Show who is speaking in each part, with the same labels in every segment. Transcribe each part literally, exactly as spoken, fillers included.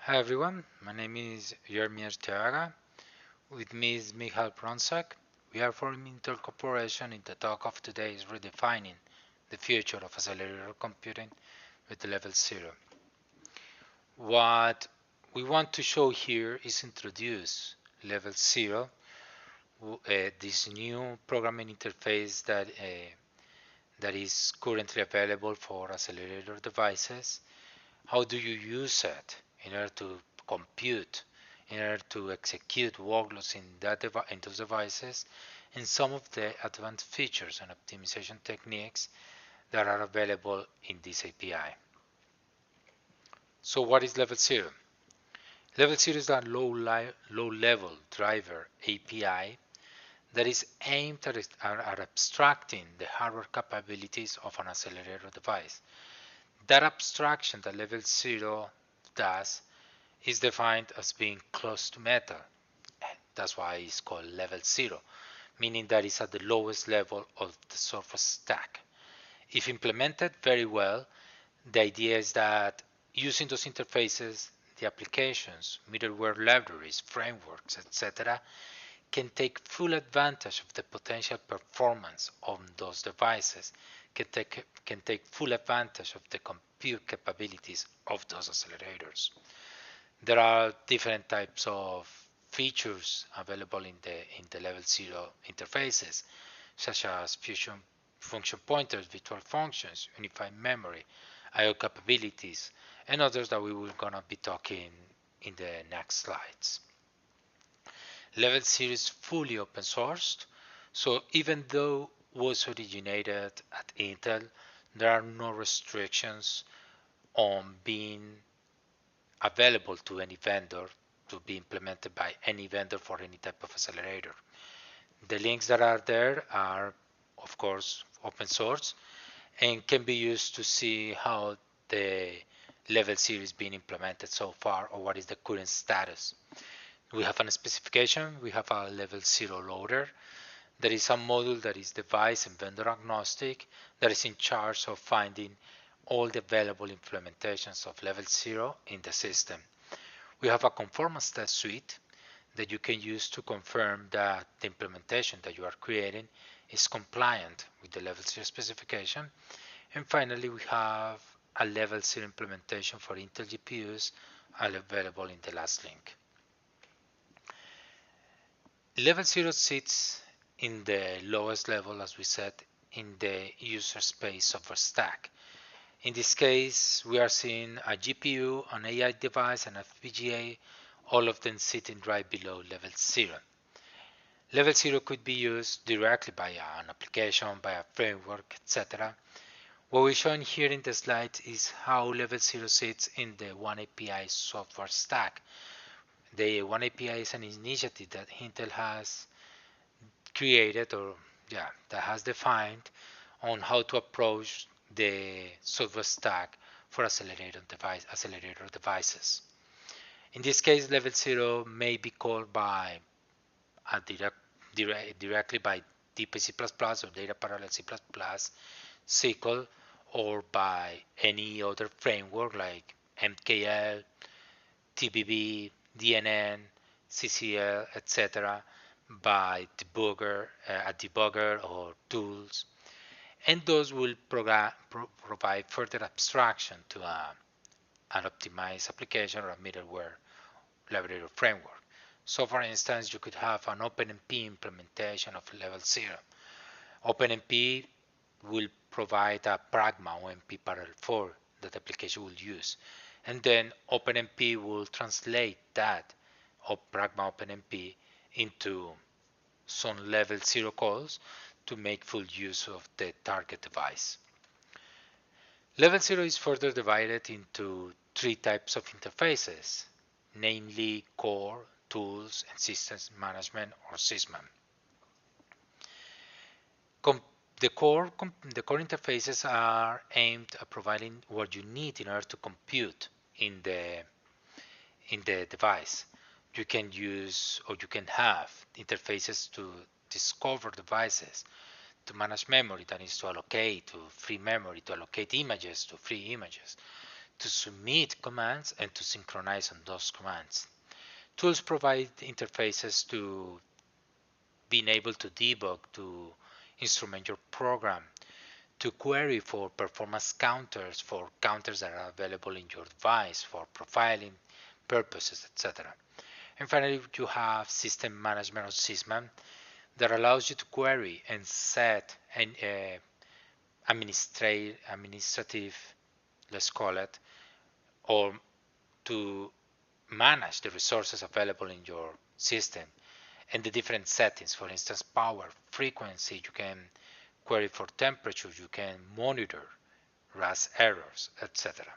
Speaker 1: Hi everyone, my name is Jeremy Arteaga. With me is Michal Pronsak. We are from Intel Corporation and the talk of today is redefining the future of accelerator computing with level zero. What we want to show here is introduce level zero, uh, this new programming interface that uh, that is currently available for accelerator devices. How do you use it in order to compute, in order to execute workloads in that devi- in those devices, and some of the advanced features and optimization techniques that are available in this A P I. So what is level zero? Level zero is a low, li- low level driver A P I that is aimed at, at abstracting the hardware capabilities of an accelerator device. That abstraction that level zero does is defined as being close to metal. That's why it's called level zero, meaning that it's at the lowest level of the software stack. If implemented very well, the idea is that using those interfaces, the applications, middleware libraries, frameworks, et cetera, can take full advantage of the potential performance of those devices, can take, can take full advantage of the compute capabilities of those accelerators. There are different types of features available in the in the level zero interfaces, such as fusion function pointers, virtual functions, unified memory, I O capabilities, and others that we will gonna be talking in the next slides. Level zero is fully open sourced, so even though was originated at Intel, there are no restrictions on being available to any vendor to be implemented by any vendor for any type of accelerator. The links that are there are, of course, open source and can be used to see how the level zero is being implemented so far or what is the current status. We have a specification, we have a level zero loader. There is a module that is device and vendor agnostic that is in charge of finding all the available implementations of level zero in the system. We have a conformance test suite that you can use to confirm that the implementation that you are creating is compliant with the level zero specification. And finally, we have a level zero implementation for Intel G P Us available in the last link. Level zero sits in the lowest level, as we said, in the user space software stack. In this case, we are seeing a G P U, an A I device, and a F P G A, all of them sitting right below level zero. Level zero could be used directly by an application, by a framework, et cetera. What we're showing here in the slide is how level zero sits in the One A P I software stack. The One A P I is an initiative that Intel has created or yeah, that has defined on how to approach the software stack for accelerator device accelerator devices. In this case, level zero may be called by a direct, direct directly by D P C plus plus or Data Parallel C plus plus, S Q L, or by any other framework like M K L, T B B, D N N, C C L, et cetera, by debugger, uh, a debugger or tools, and those will pro- provide further abstraction to a, an optimized application or a middleware library or framework. So for instance, you could have an OpenMP implementation of level zero. OpenMP will provide a Pragma O M P parallel four that the application will use. And then OpenMP will translate that of Pragma OpenMP into some level zero calls to make full use of the target device. Level zero is further divided into three types of interfaces, namely core, tools, and systems management or SysMan. Com- the core the core interfaces are aimed at providing what you need in order to compute in the in the device. You can use or you can have interfaces to discover devices, to manage memory, that is to allocate to free memory, to allocate images to free images, to submit commands and to synchronize on those commands. Tools provide interfaces to being able to debug, to instrument your program, to query for performance counters, for counters that are available in your device, for profiling purposes, et cetera. And finally, you have system management or SysMan that allows you to query and set an uh, administrate, administrative, let's call it, or to manage the resources available in your system and the different settings. For instance, power, frequency, you can query for temperature, you can monitor R A S errors, et cetera.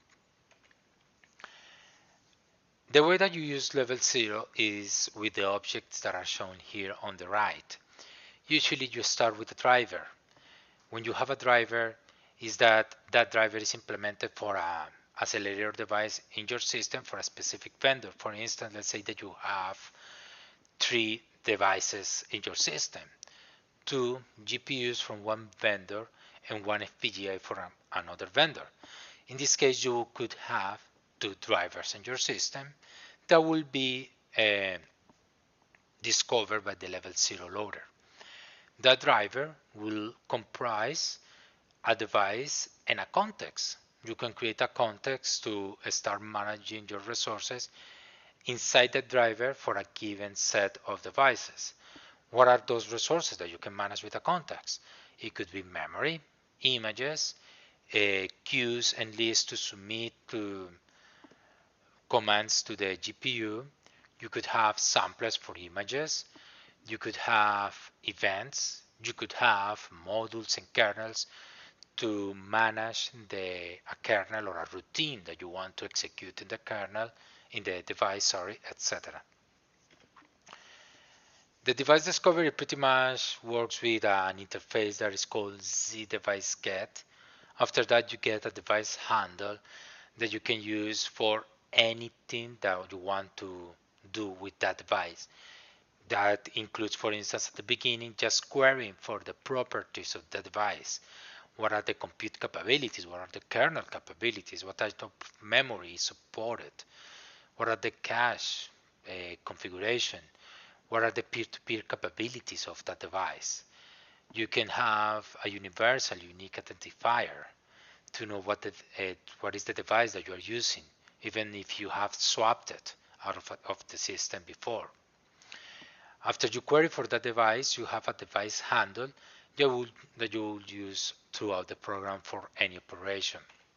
Speaker 1: The way that you use level zero is with the objects that are shown here on the right. Usually you start with a driver. When you have a driver, is that that driver is implemented for a accelerator device in your system for a specific vendor. For instance, let's say that you have three devices in your system, two G P Us from one vendor and one F P G A from another vendor. In this case, you could have two drivers in your system that will be uh, discovered by the level zero loader. That driver will comprise a device and a context. You can create a context to start managing your resources inside the driver for a given set of devices. What are those resources that you can manage with a context? It could be memory, images, uh, queues and lists to submit to commands to the G P U. You could have samplers for images. You could have events. You could have modules and kernels to manage the a kernel or a routine that you want to execute in the kernel, in the device, sorry, et cetera. The device discovery pretty much works with an interface that is called ZDeviceGet. After that, you get a device handle that you can use for anything that you want to do with that device. That includes, for instance, at the beginning, just querying for the properties of the device. What are the compute capabilities? What are the kernel capabilities? What type of memory is supported? What are the cache uh, configuration? What are the peer-to-peer capabilities of that device? You can have a universal unique identifier to know what, the, uh, what is the device that you are using, even if you have swapped it out of, of the system before. After you query for that device, you have a device handle that, will, that you will use throughout the program for any operation.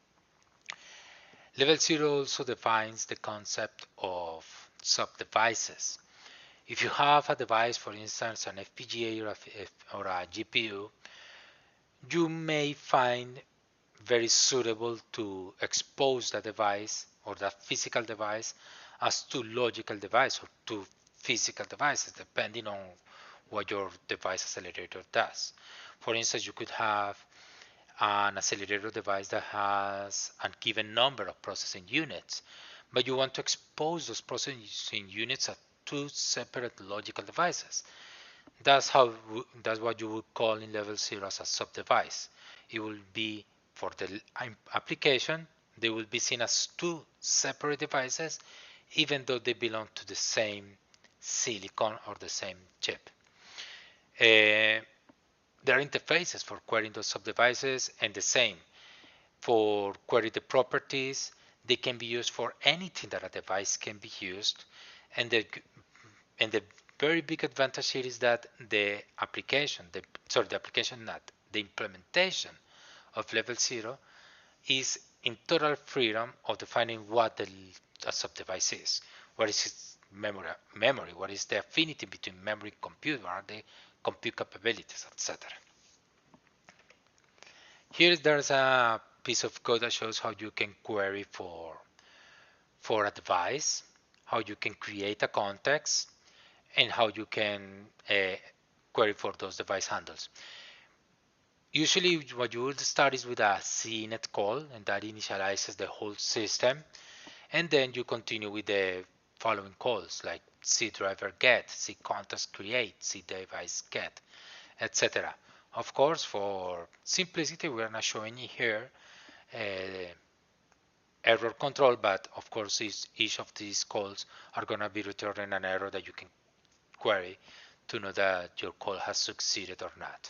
Speaker 1: Level zero also defines the concept of sub-devices. If you have a device, for instance, an F P G A or a, or a G P U, you may find very suitable to expose the device or that physical device as two logical devices or two physical devices, depending on what your device accelerator does. For instance, you could have an accelerator device that has a given number of processing units, but you want to expose those processing units as two separate logical devices. That's how that's what you would call in level zero as a sub-device. It will be for the application, they will be seen as two separate devices, even though they belong to the same silicon or the same chip. Uh, there are interfaces for querying those sub-devices, and the same for query the properties. They can be used for anything that a device can be used, and the and the very big advantage here is that the application, the sorry, the application, not the implementation of level zero, is in total freedom of defining what the a sub-device is. What is its memory, memory? What is the affinity between memory and compute? What are the compute capabilities, et cetera. Here there's a piece of code that shows how you can query for for a device, how you can create a context, and how you can uh, query for those device handles. Usually what you would start is with a C net call, and that initializes the whole system, and then you continue with the following calls like C driver get, C context create, C device get, et cetera. Of course, for simplicity, we are not showing here uh, error control, but of course each, each of these calls are going to be returning an error that you can query to know that your call has succeeded or not.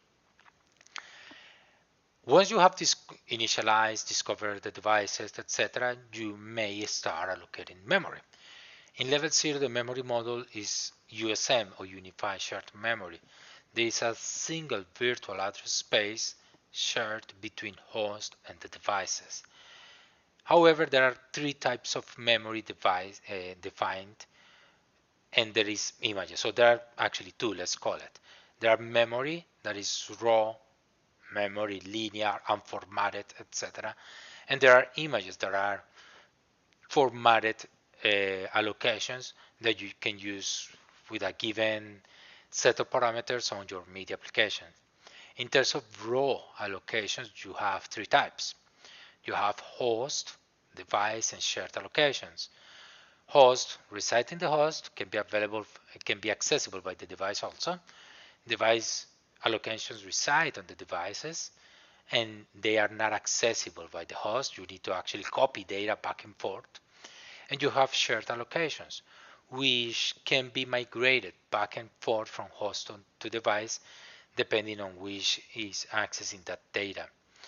Speaker 1: Once you have this initialized, discovered the devices, et cetera, you may start allocating memory. In level zero, the memory model is U S M, or Unified Shared Memory. There is a single virtual address space shared between host and the devices. However, there are three types of memory device, uh, defined, and there is images. So there are actually two, let's call it. There are memory that is raw, memory, linear, unformatted, et cetera. And there are images that are formatted uh, allocations that you can use with a given set of parameters on your media application. In terms of raw allocations, you have three types. You have host, device, and shared allocations. Host, reside in the host, can be available, can be accessible by the device also. Device allocations reside on the devices, and they are not accessible by the host. You need to actually copy data back and forth. And you have shared allocations, which can be migrated back and forth from host to device, depending on which is accessing that data.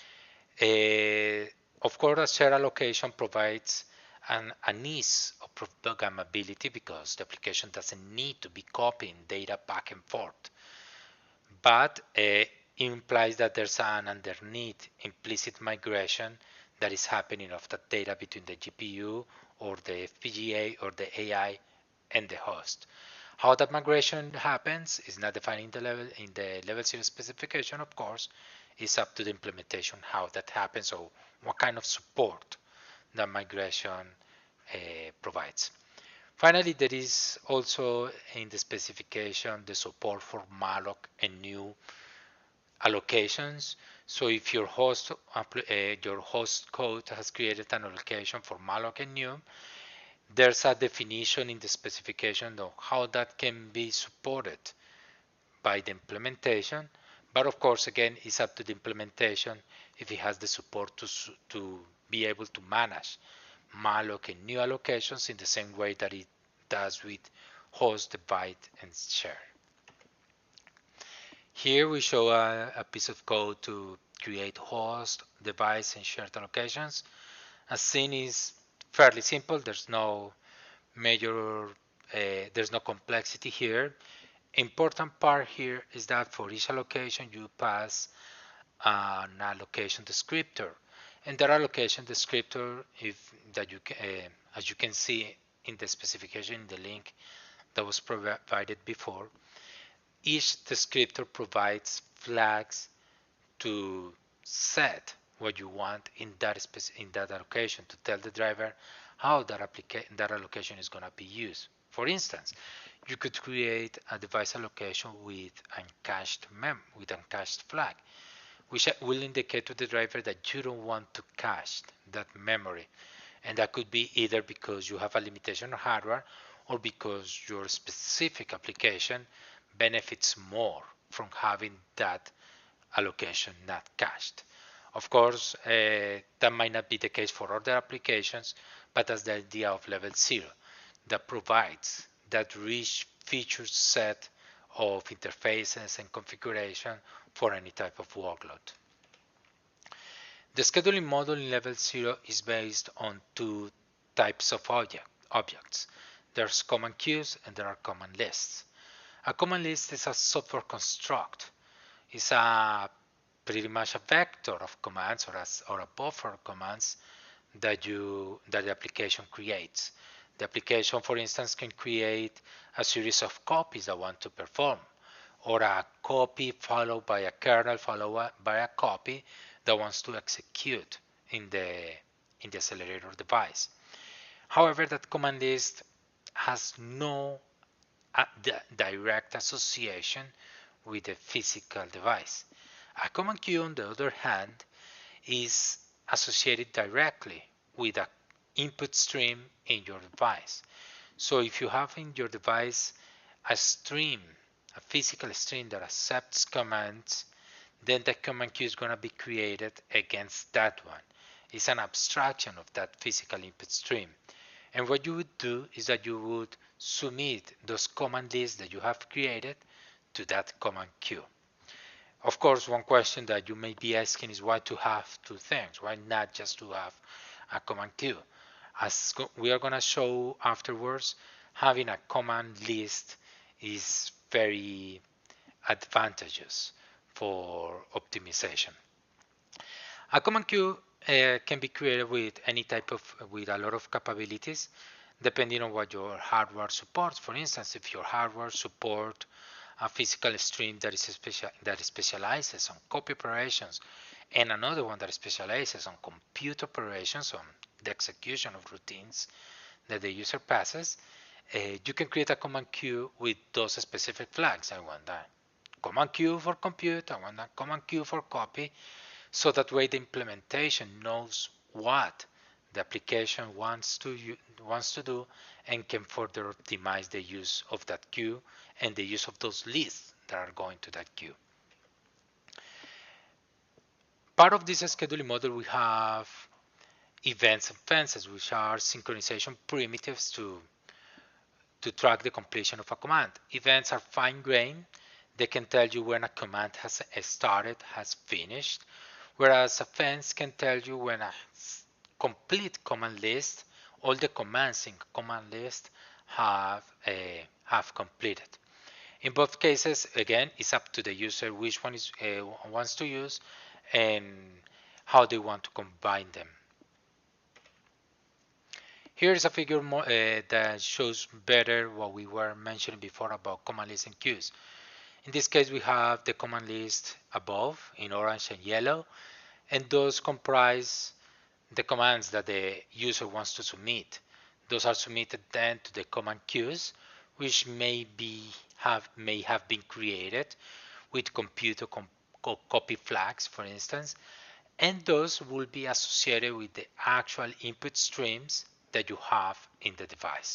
Speaker 1: Uh, of course, a shared allocation provides an, an ease of programmability because the application doesn't need to be copying data back and forth. But uh, implies that there's an underneath implicit migration that is happening of that data between the G P U or the F P G A or the A I and the host. How that migration happens is not defined in the level in the level zero specification, of course. It's up to the implementation how that happens or what kind of support that migration uh, provides. Finally, there is also in the specification the support for malloc and new allocations. So if your host uh, your host code has created an allocation for malloc and new, there's a definition in the specification of how that can be supported by the implementation. But of course, again, it's up to the implementation if it has the support to, to be able to manage malloc and new allocations in the same way that it does with host, divide, and share. Here we show a, a piece of code to create host, device, and shared allocations. As seen, is fairly simple. There's no major, uh, there's no complexity here. Important part here is that for each allocation you pass an allocation descriptor, and that allocation descriptor, if that you can, uh, as you can see in the specification in the link that was provided before, each descriptor provides flags to set what you want in that in that allocation, to tell the driver how that application that allocation is going to be used. For instance, you could create a device allocation with uncached mem with uncached flag, which will indicate to the driver that you don't want to cache that memory, and that could be either because you have a limitation on hardware or because your specific application benefits more from having that allocation not cached. Of course, uh, that might not be the case for other applications, but that's the idea of level zero, that provides that rich feature set of interfaces and configuration for any type of workload. The scheduling model in level zero is based on two types of object, objects. There's command queues and there are command lists. A command list is a software construct. It's a pretty much a vector of commands or, as, or a buffer of commands that you that the application creates. The application, for instance, can create a series of copies that want to perform, or a copy followed by a kernel followed by a copy that wants to execute in the in the accelerator device. However, that command list has no uh, direct association with the physical device. A command queue, on the other hand, is associated directly with an input stream in your device. So if you have in your device a stream, a physical stream that accepts commands, then the command queue is going to be created against that one. It's an abstraction of that physical input stream. And what you would do is that you would submit those command lists that you have created to that command queue. Of course, one question that you may be asking is why to have two things? Why not just to have a command queue? As we are going to show afterwards, having a command list is very advantageous for optimization. A command queue uh, can be created with any type of, with a lot of capabilities, depending on what your hardware supports. For instance, if your hardware support a physical stream that is special, that specializes on copy operations, and another one that specializes on compute operations, on the execution of routines that the user passes, uh, you can create a command queue with those specific flags. I want a command queue for compute, I want a command queue for copy, so that way the implementation knows what the application wants to wants to do and can further optimize the use of that queue and the use of those lists that are going to that queue. Part of this scheduling model, we have events and fences, which are synchronization primitives to to track the completion of a command. Events are fine-grained. They can tell you when a command has started, has finished, whereas a fence can tell you when a complete command list, all the commands in command list have uh, have completed. In both cases, again, it's up to the user which one is uh, wants to use and how they want to combine them. Here's a figure more, uh, that shows better what we were mentioning before about command lists and queues. In this case, we have the command list above in orange and yellow, and those comprise the commands that the user wants to submit. Those are submitted then to the command queues, which may be have may have been created with compute or com copy flags, for instance, and those will be associated with the actual input streams that you have in the device.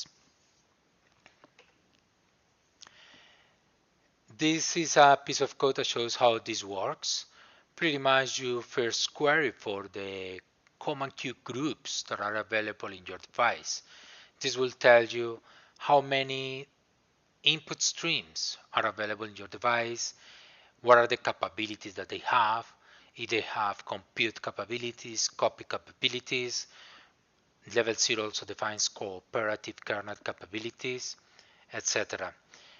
Speaker 1: This is a piece of code that shows how this works. Pretty much you first query for the command queue groups that are available in your device. This will tell you how many input streams are available in your device, what are the capabilities that they have, if they have compute capabilities, copy capabilities. Level zero also defines cooperative kernel capabilities, et cetera.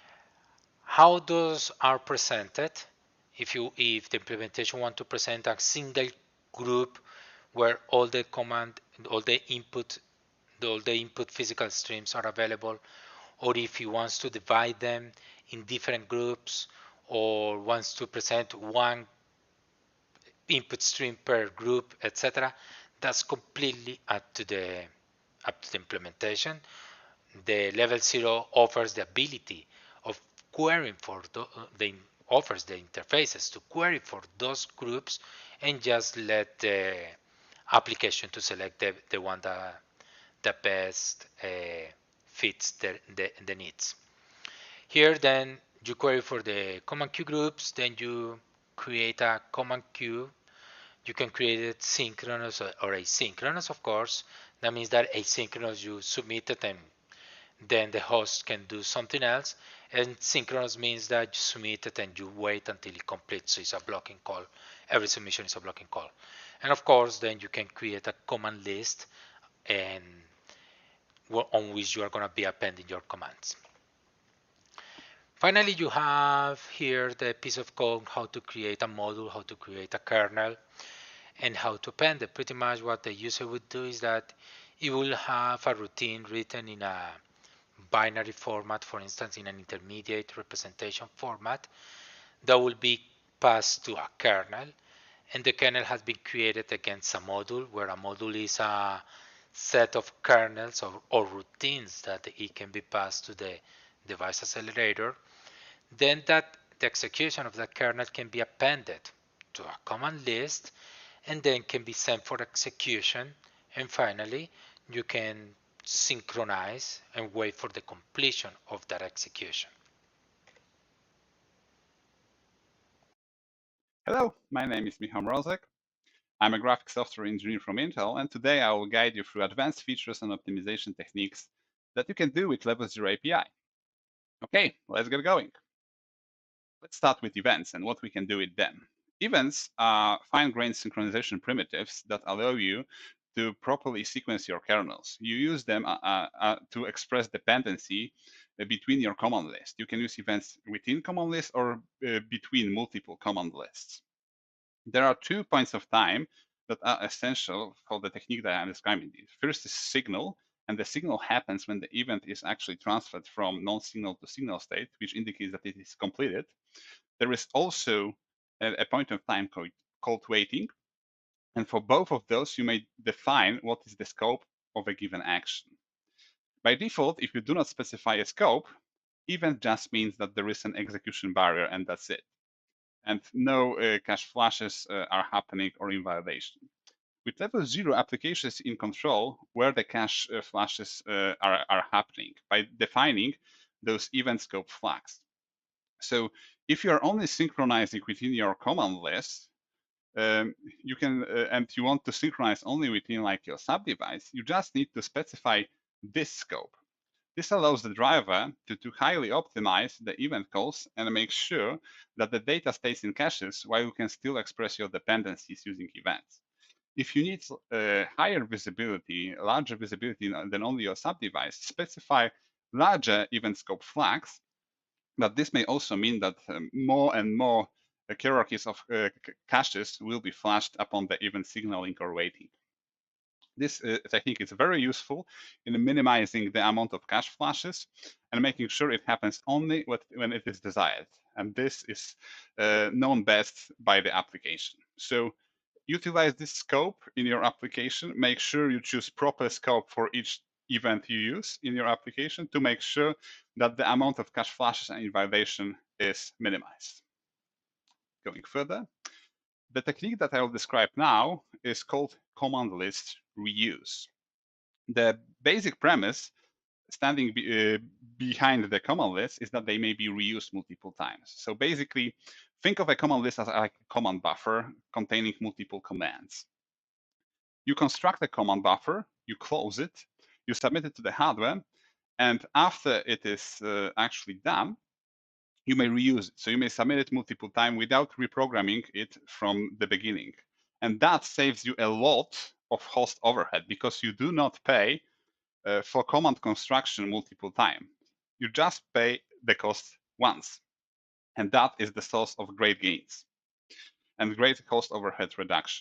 Speaker 1: How those are presented? If you if the implementation want to present a single group where all the command, all the input, all the input physical streams are available, or if he wants to divide them in different groups, or wants to present one input stream per group, et cetera. That's completely up to the up to the implementation. The level zero offers the ability of querying for the, the offers the interfaces to query for those groups and just let the application to select the, the one that the best uh, fits the, the, the needs. Here then you query for the command queue groups, then you create a command queue. You can create it synchronous or asynchronous, of course. That means that asynchronous you submit it and then the host can do something else. And synchronous means that you submit it and you wait until it completes. So it's a blocking call. Every submission is a blocking call. And of course, then you can create a command list and on which you are going to be appending your commands. Finally, you have here the piece of code, how to create a module, how to create a kernel, and how to append it. Pretty much what the user would do is that it will have a routine written in a binary format, for instance, in an intermediate representation format, that will be passed to a kernel. And the kernel has been created against a module, where a module is a set of kernels or, or routines that it can be passed to the device accelerator. Then that the execution of that kernel can be appended to a command list and then can be sent for execution. And finally, you can synchronize and wait for the completion of that execution.
Speaker 2: Hello, my name is Michał Mrozek. I'm a graphic software engineer from Intel, and today I will guide you through advanced features and optimization techniques that you can do with Level Zero A P I. Okay, let's get going. Let's start with events and what we can do with them. Events are fine-grained synchronization primitives that allow you to properly sequence your kernels. You use them uh, uh, uh, to express dependency uh, between your command list. You can use events within command lists or uh, between multiple command lists. There are two points of time that are essential for the technique that I'm describing. First is signal, and the signal happens when the event is actually transferred from non-signal to signal state, which indicates that it is completed. There is also a, a point of time called, called waiting, and for both of those, you may define what is the scope of a given action. By default, if you do not specify a scope, event just means that there is an execution barrier and that's it. And no uh, cache flashes uh, are happening or invalidation. With level zero, applications in control where the cache uh, flashes uh, are, are happening by defining those event scope flags. So if you're only synchronizing within your command list, um, you can, uh, and you want to synchronize only within like your sub-device, you just need to specify this scope. This allows the driver to, to highly optimize the event calls and make sure that the data stays in caches while you can still express your dependencies using events. If you need uh, higher visibility, larger visibility than only your sub-device, specify larger event scope flags, but this may also mean that um, more and more uh, hierarchies of uh, caches will be flashed upon the event signaling or waiting. This uh, technique is very useful in minimizing the amount of cache flashes and making sure it happens only when it is desired. And this is uh, known best by the application. So utilize this scope in your application. Make sure you choose proper scope for each event you use in your application to make sure that the amount of cache flashes and invalidation is minimized. Going further, the technique that I will describe now is called command list reuse. The basic premise standing be, uh, behind the command list is that they may be reused multiple times. So basically, think of a command list as like a command buffer containing multiple commands. You construct a command buffer, you close it, you submit it to the hardware, and after it is uh, actually done, you may reuse it. So you may submit it multiple times without reprogramming it from the beginning. And that saves you a lot of host overhead because you do not pay uh, for command construction multiple times. You just pay the cost once. And that is the source of great gains and great cost overhead reduction.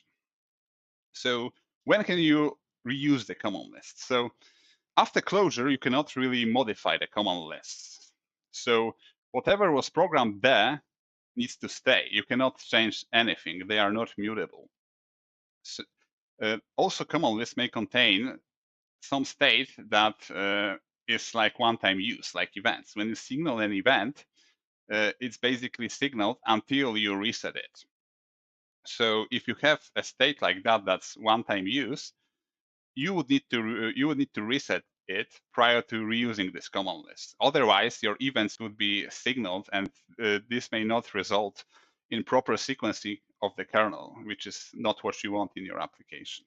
Speaker 2: So when can you reuse the command list? So after closure, you cannot really modify the command list. So whatever was programmed there needs to stay. You cannot change anything. They are not mutable. So, uh, also, command lists may contain some state that uh, is like one-time use, like events. When you signal an event, uh, it's basically signaled until you reset it. So if you have a state like that that's one-time use, you would need to you would need to reset it prior to reusing this command list. Otherwise, your events would be signaled, and uh, this may not result in proper sequencing of the kernel, which is not what you want in your application.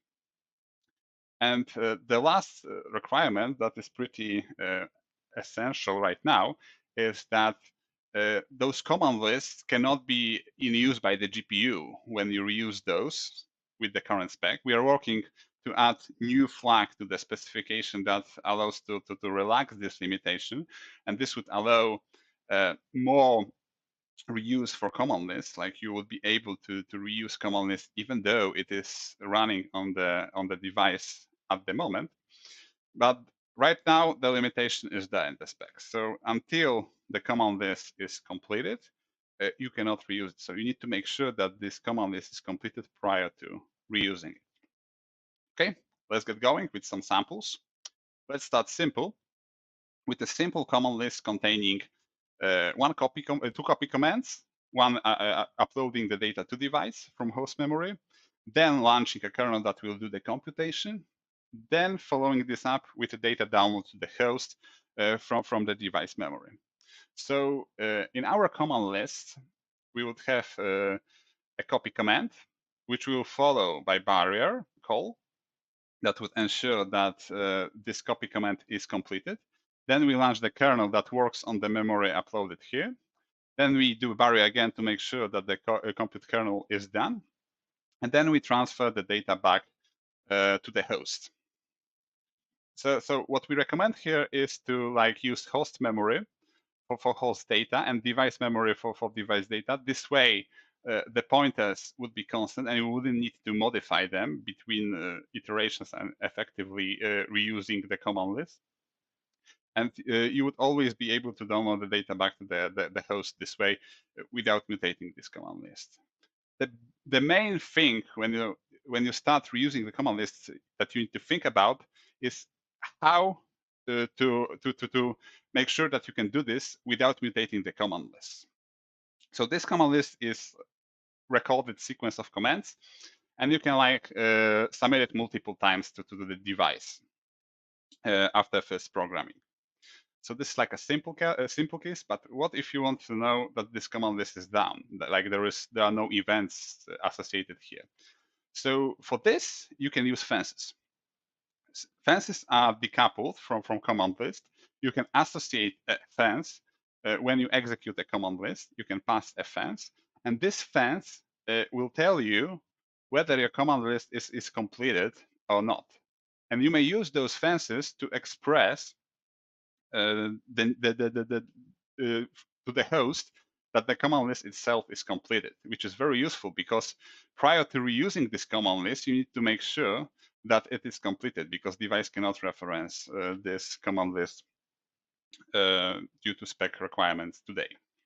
Speaker 2: And uh, the last uh, requirement that is pretty uh, essential right now is that uh, those command lists cannot be in use by the G P U when you reuse those with the current spec. We are working to add new flag to the specification that allows to, to, to relax this limitation. And this would allow uh, more reuse for command lists. Like you would be able to, to reuse command lists even though it is running on the on the device at the moment. But right now, the limitation is there in the spec. So until the command list is completed, uh, you cannot reuse it. So you need to make sure that this command list is completed prior to reusing it. Okay, let's get going with some samples. Let's start simple with a simple command list containing uh, one copy, com uh, two copy commands, one uh, uh, uploading the data to device from host memory, then launching a kernel that will do the computation, then following this up with the data download to the host uh, from, from the device memory. So uh, in our command list, we would have uh, a copy command which we will follow by barrier call that would ensure that uh, this copy command is completed. Then we launch the kernel that works on the memory uploaded here. Then we do barrier again to make sure that the co uh, compute kernel is done. And then we transfer the data back uh, to the host. So, so what we recommend here is to like use host memory for, for host data and device memory for, for device data. This way, uh, the pointers would be constant and you wouldn't need to modify them between uh, iterations and effectively uh, reusing the command list. And uh, you would always be able to download the data back to the, the, the host this way uh, without mutating this command list. The, the main thing when you when you start reusing the command lists that you need to think about is how to, to, to, to, to make sure that you can do this without mutating the command list. So this command list is recorded sequence of commands, and you can like uh, submit it multiple times to, to the device uh, after first programming. So this is like a simple a simple case, but what if you want to know that this command list is down, like there is there are no events associated here? So for this, you can use fences. Fences are decoupled from, from command list. You can associate a fence uh, when you execute a command list. You can pass a fence, and this fence uh, will tell you whether your command list is, is completed or not. And you may use those fences to express uh, the, the, the, the, the uh, to the host that the command list itself is completed, which is very useful because prior to reusing this command list, you need to make sure that it is completed because device cannot reference uh, this command list uh, due to spec requirements today.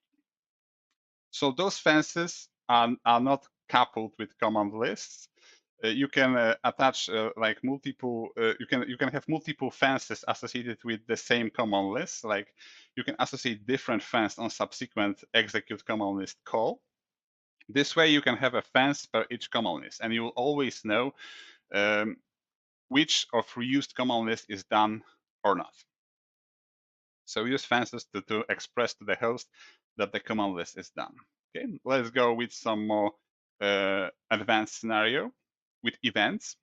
Speaker 2: So those fences are, are not coupled with command lists. Uh, you can uh, attach uh, like multiple uh, you can you can have multiple fences associated with the same command list. Like you can associate different fence on subsequent execute command list call. This way you can have a fence per each command list, and you will always know um, which of reused command list is done or not. So use fences to, to express to the host that the command list is done. Okay, let's go with some more uh, advanced scenario with events.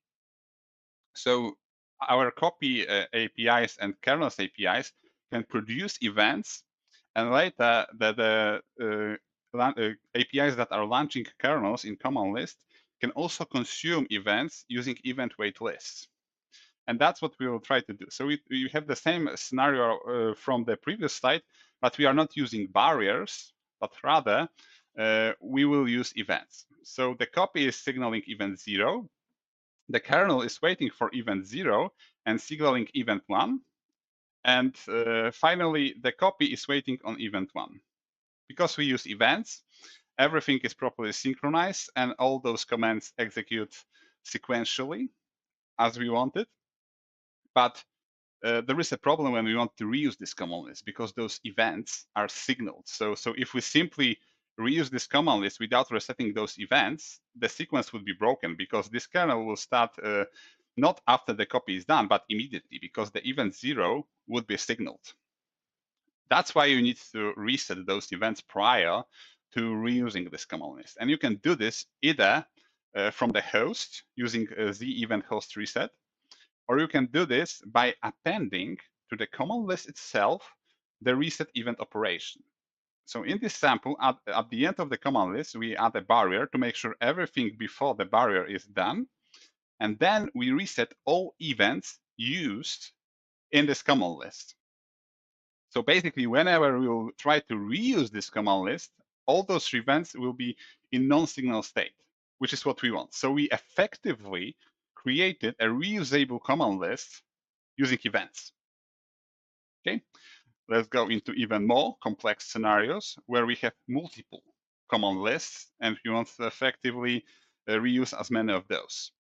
Speaker 2: So our copy uh, A P Is and kernels A P Is can produce events, and later the, the uh, uh, A P Is that are launching kernels in command list can also consume events using event wait lists. And that's what we will try to do. So we, we have the same scenario uh, from the previous slide, but we are not using barriers, but rather uh, we will use events. So the copy is signaling event zero. The kernel is waiting for event zero and signaling event one. And uh, finally, the copy is waiting on event one. Because we use events, everything is properly synchronized and all those commands execute sequentially as we wanted. But uh, there is a problem when we want to reuse this command list because those events are signaled. So, so if we simply reuse this command list without resetting those events, the sequence would be broken because this kernel will start uh, not after the copy is done, but immediately because the event zero would be signaled. That's why you need to reset those events prior to reusing this command list. And you can do this either uh, from the host using uh, the event host reset, or you can do this by appending to the command list itself the reset event operation. So in this sample, at, at the end of the command list, we add a barrier to make sure everything before the barrier is done. And then we reset all events used in this command list. So basically, whenever we will try to reuse this command list, all those events will be in non-signal state, which is what we want. So we effectively created a reusable command list using events. Okay, let's go into even more complex scenarios where we have multiple command lists and we want to effectively uh, reuse as many of those.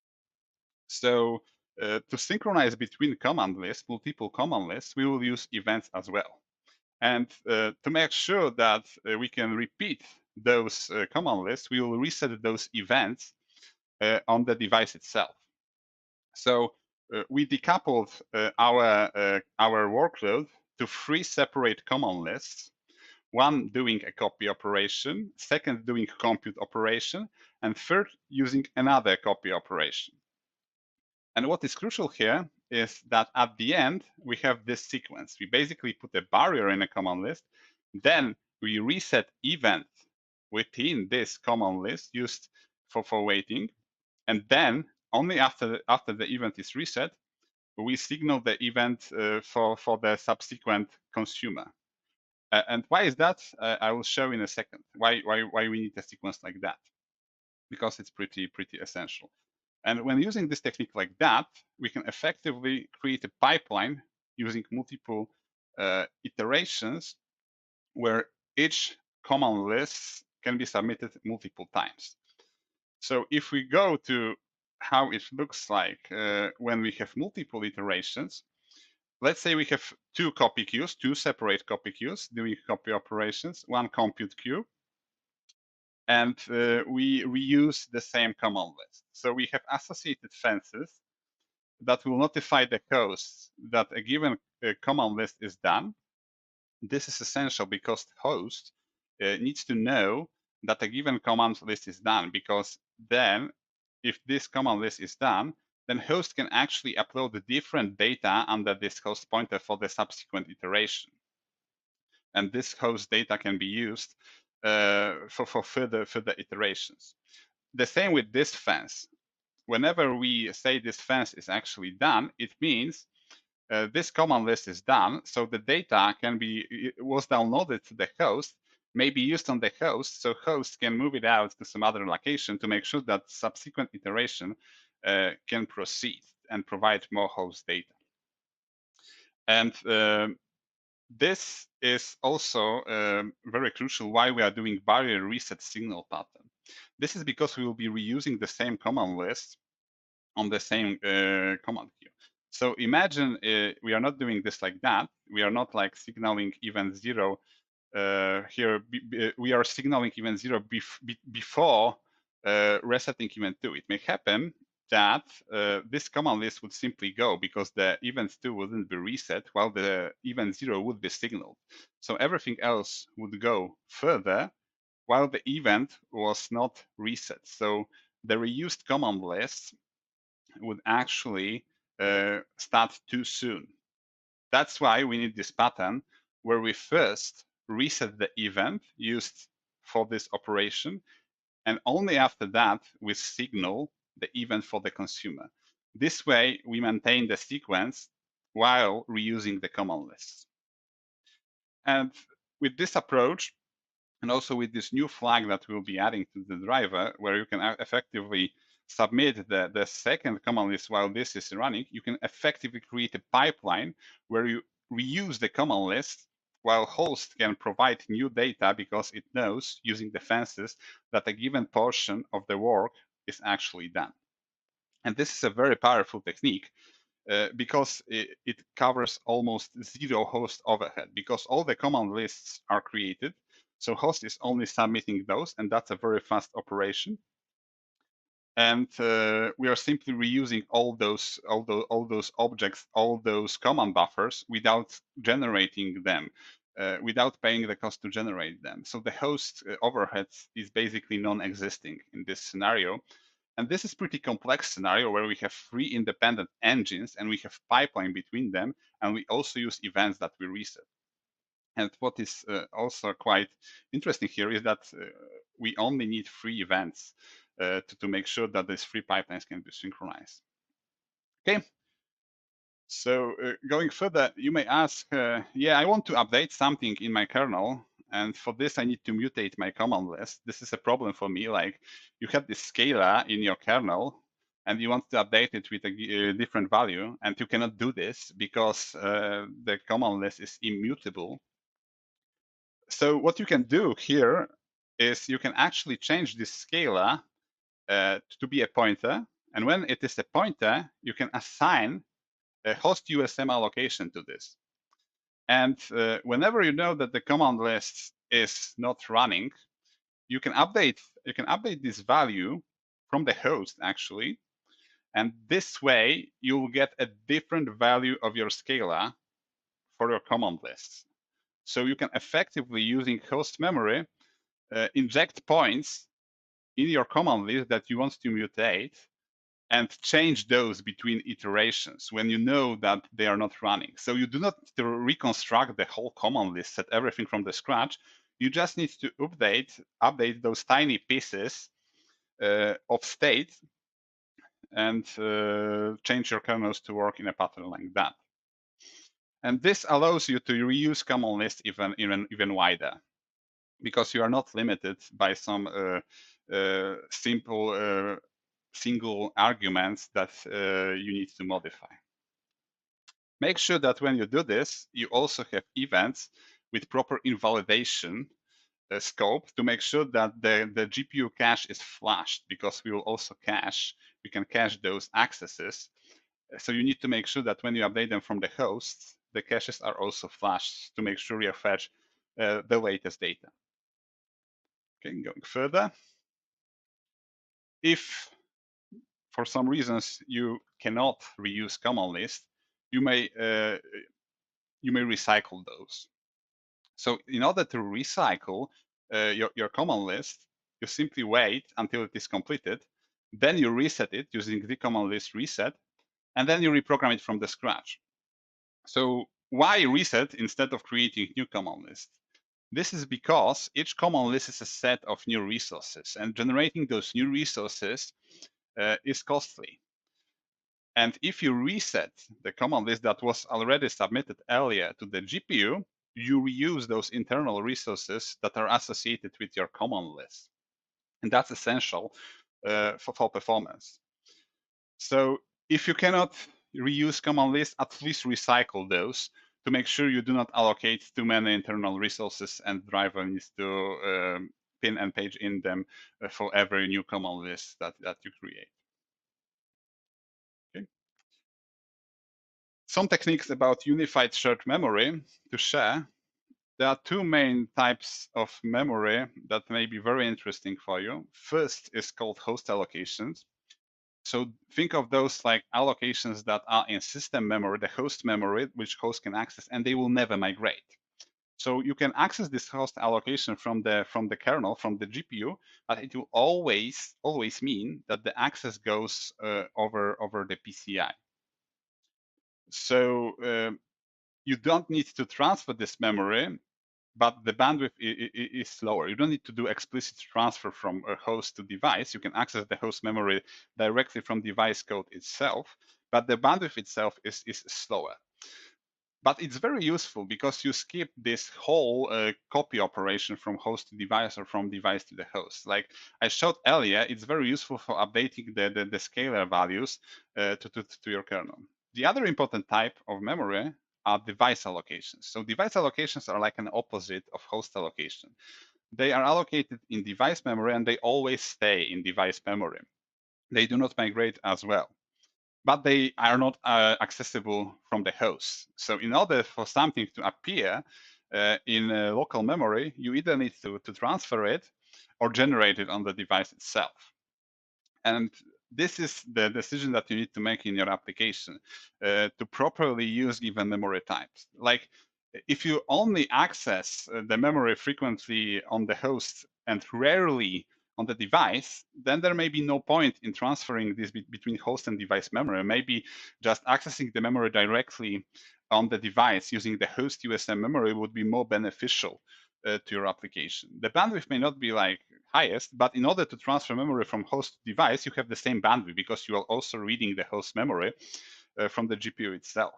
Speaker 2: So uh, to synchronize between command lists, multiple command lists, we will use events as well. And uh, to make sure that uh, we can repeat those uh, command lists, we will reset those events uh, on the device itself. So uh, we decoupled uh, our, uh, our workload to three separate command lists. One doing a copy operation, second doing compute operation, and third using another copy operation. And what is crucial here is that at the end, we have this sequence. We basically put a barrier in a command list, then we reset event within this command list used for, for waiting, and then only after the, after the event is reset, we signal the event uh, for, for the subsequent consumer. Uh, and why is that? Uh, I will show in a second why, why, why we need a sequence like that, because it's pretty, pretty essential. And when using this technique like that, we can effectively create a pipeline using multiple uh, iterations where each command list can be submitted multiple times. So if we go to how it looks like uh, when we have multiple iterations, let's say we have two copy queues, two separate copy queues doing copy operations, one compute queue, and uh, we reuse the same command list. So we have associated fences that will notify the host that a given uh, command list is done. This is essential because the host uh, needs to know that a given command list is done, because then if this command list is done, then host can actually upload the different data under this host pointer for the subsequent iteration. And this host data can be used uh, for, for further, further iterations. The same with this fence. Whenever we say this fence is actually done, it means uh, this command list is done, so the data can be was downloaded to the host, may be used on the host, so host can move it out to some other location to make sure that subsequent iteration uh, can proceed and provide more host data. And uh, this is also uh, very crucial why we are doing barrier reset signal pattern. This is because we will be reusing the same command list on the same uh, command queue. So imagine uh, we are not doing this like that. We are not like signaling event zero uh, here. We are signaling event zero bef before uh, resetting event two. It may happen that uh, this command list would simply go because the event two wouldn't be reset while the event zero would be signaled. So everything else would go further while the event was not reset. So the reused command list would actually uh, start too soon. That's why we need this pattern where we first reset the event used for this operation, and only after that we signal the event for the consumer. This way we maintain the sequence while reusing the command lists. And with this approach, and also with this new flag that we'll be adding to the driver, where you can effectively submit the, the second command list while this is running, you can effectively create a pipeline where you reuse the command list while host can provide new data because it knows using the fences that a given portion of the work is actually done. And this is a very powerful technique uh, because it, it covers almost zero host overhead, because all the command lists are created. So host is only submitting those, and that's a very fast operation. And uh, we are simply reusing all those, all those, all those objects, all those command buffers without generating them, uh, without paying the cost to generate them. So the host uh, overhead is basically non-existing in this scenario. And this is pretty complex scenario where we have three independent engines and we have pipeline between them, and we also use events that we reset. And what is uh, also quite interesting here is that uh, we only need three events uh, to, to make sure that these three pipelines can be synchronized. Okay. So uh, going further, you may ask, uh, yeah, I want to update something in my kernel, and for this I need to mutate my command list. This is a problem for me. Like, you have this scalar in your kernel, and you want to update it with a, a different value, and you cannot do this because uh, the command list is immutable. So what you can do here is you can actually change this scalar uh, to be a pointer, and when it is a pointer, you can assign a host U S M allocation to this. And uh, whenever you know that the command list is not running, you can update you can update this value from the host actually, and this way you will get a different value of your scalar for your command list. So you can effectively, using host memory, uh, inject points in your command list that you want to mutate and change those between iterations when you know that they are not running. So you do not need to reconstruct the whole command list, set everything from the scratch. You just need to update, update those tiny pieces uh, of state and uh, change your kernels to work in a pattern like that. And this allows you to reuse command list even, even, even wider, because you are not limited by some uh, uh, simple uh, single arguments that uh, you need to modify. Make sure that when you do this, you also have events with proper invalidation uh, scope to make sure that the, the G P U cache is flushed, because we will also cache, we can cache those accesses. So you need to make sure that when you update them from the hosts, the caches are also flushed to make sure you fetch uh, the latest data. Okay, going further. If for some reasons you cannot reuse command list, you may uh, you may recycle those. So in order to recycle uh, your, your command list, you simply wait until it is completed, then you reset it using the command list reset, and then you reprogram it from the scratch. So why reset instead of creating new command list? This is because each command list is a set of new resources, and generating those new resources uh, is costly. And if you reset the command list that was already submitted earlier to the G P U, you reuse those internal resources that are associated with your command list. And that's essential uh, for, for performance. So if you cannot reuse command lists, at least recycle those to make sure you do not allocate too many internal resources and driver needs to um, pin and page in them uh, for every new command list that, that you create. Okay. Some techniques about unified shared memory to share. There are two main types of memory that may be very interesting for you. First is called host allocations. So think of those like allocations that are in system memory, the host memory, which host can access, and they will never migrate. So you can access this host allocation from the from the kernel, from the G P U, but it will always always mean that the access goes uh, over over the P C I. So uh, you don't need to transfer this memory, but the bandwidth is slower. You don't need to do explicit transfer from a host to device. You can access the host memory directly from device code itself, but the bandwidth itself is, is slower. But it's very useful because you skip this whole uh, copy operation from host to device or from device to the host. Like I showed earlier, it's very useful for updating the, the, the scalar values uh, to, to, to your kernel. The other important type of memory are device allocations. So device allocations are like an opposite of host allocation. They are allocated in device memory and they always stay in device memory. They do not migrate as well, but they are not uh, accessible from the host. So in order for something to appear uh, in uh, local memory, you either need to, to transfer it or generate it on the device itself. And this is the decision that you need to make in your application uh, to properly use given memory types. Like if you only access the memory frequently on the host and rarely on the device, then there may be no point in transferring this be between host and device memory. Maybe just accessing the memory directly on the device using the host U S M memory would be more beneficial uh, to your application. The bandwidth may not be like highest, but in order to transfer memory from host to device, you have the same bandwidth because you are also reading the host memory uh, from the G P U itself.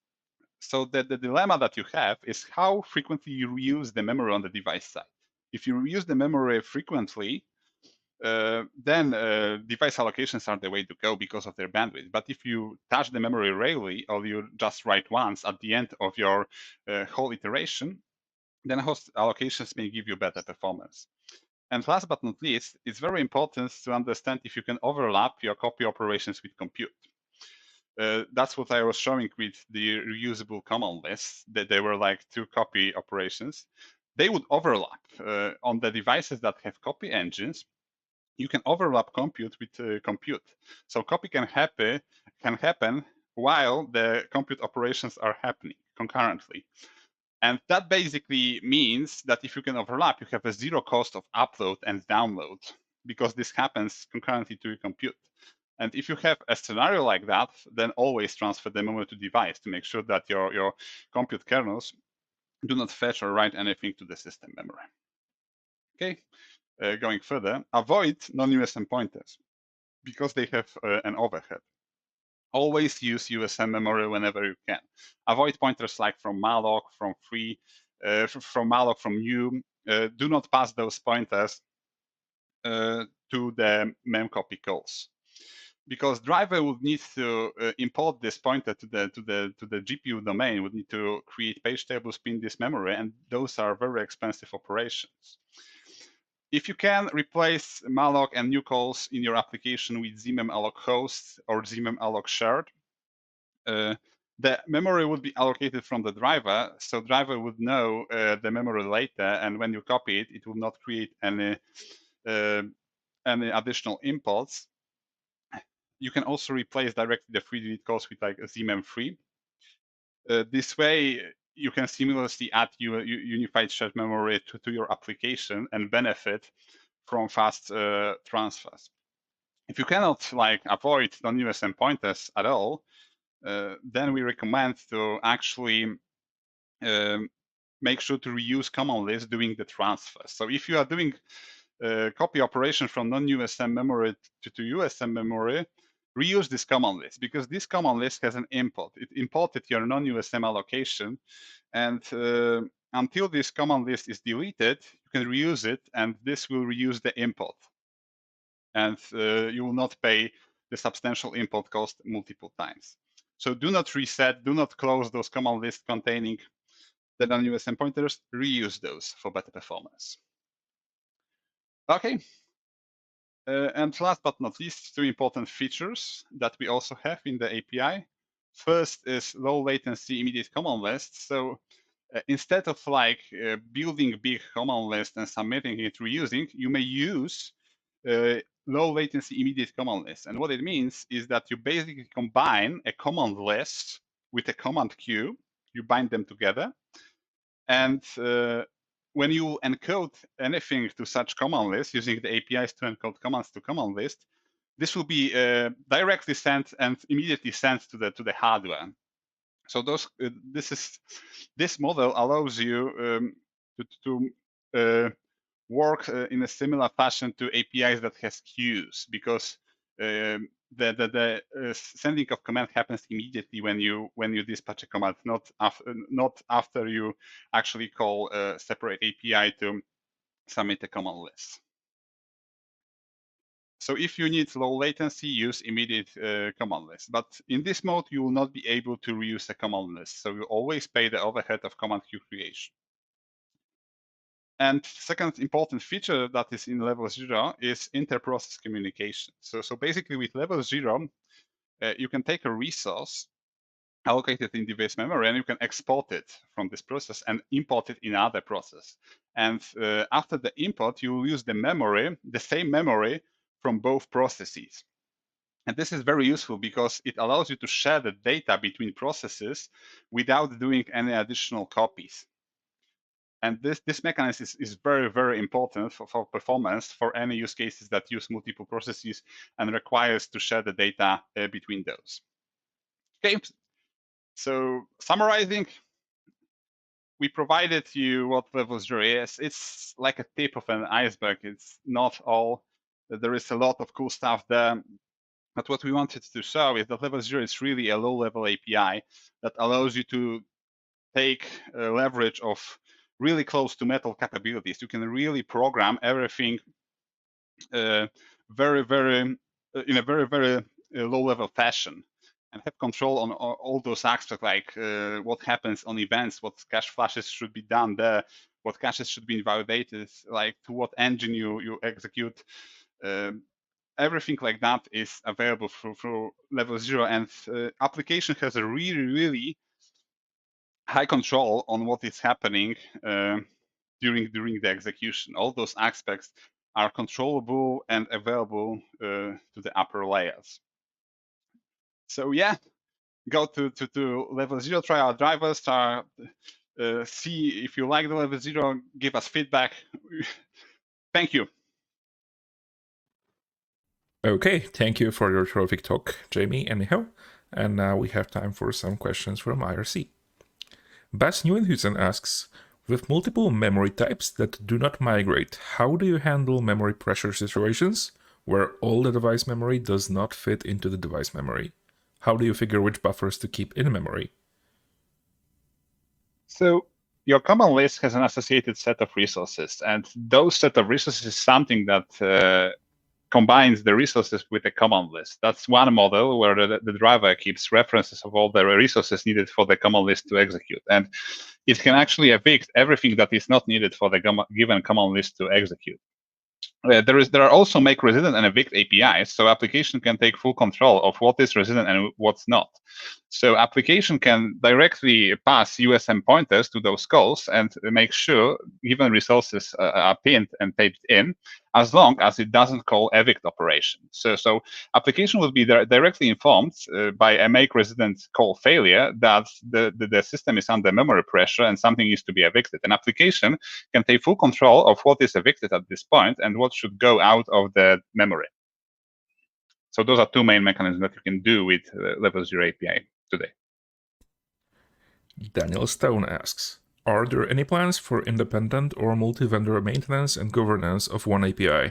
Speaker 2: So the, the dilemma that you have is how frequently you reuse the memory on the device side. If you reuse the memory frequently, uh, then uh, device allocations are the way to go because of their bandwidth. But if you touch the memory rarely, or you just write once at the end of your uh, whole iteration, then host allocations may give you better performance. And last but not least, it's very important to understand if you can overlap your copy operations with compute. Uh, that's what I was showing with the reusable command lists, that they were like two copy operations. They would overlap uh, on the devices that have copy engines. You can overlap compute with uh, compute. So copy can happen, can happen while the compute operations are happening concurrently. And that basically means that if you can overlap, you have a zero cost of upload and download, because this happens concurrently to your compute. And if you have a scenario like that, then always transfer the memory to device to make sure that your, your compute kernels do not fetch or write anything to the system memory. Okay, uh, going further, avoid non-U S M pointers because they have uh, an overhead. Always use U S M memory whenever you can. Avoid pointers like from malloc, from free, uh, from malloc, from new. Uh, do not pass those pointers uh, to the memcopy calls, because driver would need to uh, import this pointer to the to the to the G P U domain. Would need to create page tables, pin this memory, and those are very expensive operations. If you can replace malloc and new calls in your application with zmem-alloc host or zmem-alloc shared, uh, the memory would be allocated from the driver, so driver would know uh, the memory later, and when you copy it, it will not create any uh, any additional imports. You can also replace directly the free delete calls with like a zmem free. Uh, this way, you can seamlessly add your unified shared memory to, to your application and benefit from fast uh, transfers. If you cannot like avoid non-U S M pointers at all, uh, then we recommend to actually um, make sure to reuse command list during the transfer. So if you are doing a copy operation from non-U S M memory to, to U S M memory, reuse this command list, because this command list has an import. It imported your non-U S M allocation, and uh, until this command list is deleted, you can reuse it, and this will reuse the import. And uh, you will not pay the substantial import cost multiple times. So do not reset, do not close those command lists containing the non-U S M pointers, reuse those for better performance. Okay, uh, and last but not least, two important features that we also have in the A P I. First is low latency immediate command list. So uh, instead of like uh, building big command list and submitting it reusing, you may use uh, low latency immediate command list. And what it means is that you basically combine a command list with a command queue, you bind them together, and uh, when you encode anything to such command list using the A P Is to encode commands to command list, this will be uh, directly sent and immediately sent to the to the hardware. So those uh, this is this model allows you um, to, to uh, work uh, in a similar fashion to A P Is that has queues, because um, the the, the uh, sending of command happens immediately when you when you dispatch a command, not after not after you actually call a separate A P I to submit a command list. So if you need low latency, use immediate uh, command list. But in this mode, you will not be able to reuse a command list. So you always pay the overhead of command queue creation. And second important feature that is in level zero is inter-process communication. So, so basically with level zero, uh, you can take a resource allocated in device memory and you can export it from this process and import it in other process. And uh, after the import, you will use the memory, the same memory from both processes. And this is very useful because it allows you to share the data between processes without doing any additional copies. And this, this mechanism is, is very, very important for, for performance for any use cases that use multiple processes and requires to share the data uh, between those. Okay, so summarizing, we provided you what level zero is. It's like a tip of an iceberg. It's not all. There is a lot of cool stuff there. But what we wanted to show is that level zero is really a low-level A P I that allows you to take uh, leverage of really close to metal capabilities. You can really program everything uh, very, very uh, in a very, very uh, low-level fashion, and have control on all, all those aspects, like uh, what happens on events, what cache flashes should be done there, what caches should be invalidated, like to what engine you you execute. Uh, everything like that is available through, through level zero, and uh, application has a really, really high control on what is happening uh, during during the execution. All those aspects are controllable and available uh, to the upper layers. So yeah, go to, to, to level zero, try our drivers, try uh, see if you like the level zero, give us feedback. Thank you.
Speaker 3: Okay, thank you for your terrific talk, Jamie, anyhow. And now we have time for some questions from I R C. Bas Nieuwenhuizen asks, with multiple memory types that do not migrate, how do you handle memory pressure situations where all the device memory does not fit into the device memory? How do you figure which buffers to keep in memory?
Speaker 2: So your common list has an associated set of resources, and those set of resources is something that uh, combines the resources with a common list. That's one model where the, the driver keeps references of all the resources needed for the common list to execute. And it can actually evict everything that is not needed for the given common list to execute. Uh, there is there are also make resident and evict A P Is, so application can take full control of what is resident and what's not. So application can directly pass U S M pointers to those calls and make sure given resources uh, are pinned and taped in, as long as it doesn't call evict operation. So so application will be di directly informed uh, by a make resident call failure that the, the the system is under memory pressure and something needs to be evicted. An application can take full control of what is evicted at this point and what should go out of the memory. So those are two main mechanisms that you can do with uh, Level Zero A P I today.
Speaker 3: Daniel Stone asks, are there any plans for independent or multi-vendor maintenance and governance of one A P I?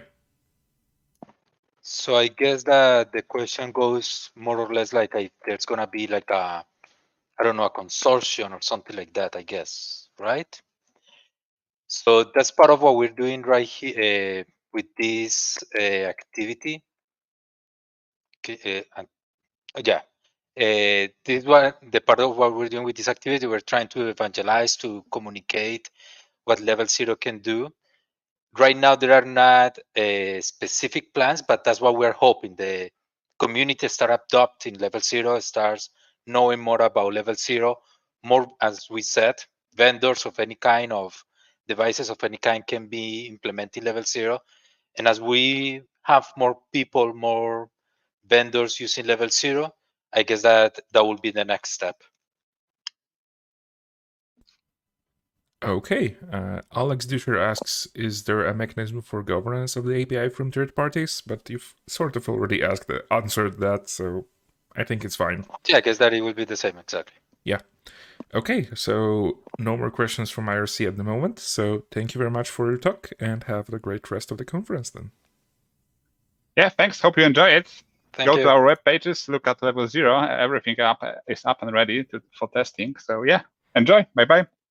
Speaker 1: So I guess that the question goes more or less like if there's gonna be like a, I don't know, a consortium or something like that, I guess, right? So that's part of what we're doing right here uh, with this uh, activity. Okay, uh, yeah, uh, this one, the part of what we're doing with this activity, we're trying to evangelize, to communicate what Level Zero can do. Right now, there are not uh, specific plans, but that's what we're hoping. The community start adopting Level Zero, starts knowing more about Level Zero. More, as we said, vendors of any kind of devices of any kind can be implementing Level Zero. And as we have more people, more vendors using Level Zero, I guess that that will be the next step.
Speaker 3: Okay, uh, Alex Dusher asks, is there a mechanism for governance of the A P I from third parties? But you've sort of already asked, uh, answered that, so I think it's fine.
Speaker 1: Yeah, I guess that it will be the same, exactly.
Speaker 3: Yeah. Okay, so no more questions from I R C at the moment, so thank you very much for your talk, and have a great rest of the conference then.
Speaker 2: Yeah, thanks. Hope you enjoy it.
Speaker 1: Thank
Speaker 2: Go
Speaker 1: you.
Speaker 2: to our web pages, look at Level Zero. Everything up is up and ready to, for testing. So yeah, enjoy. Bye-bye.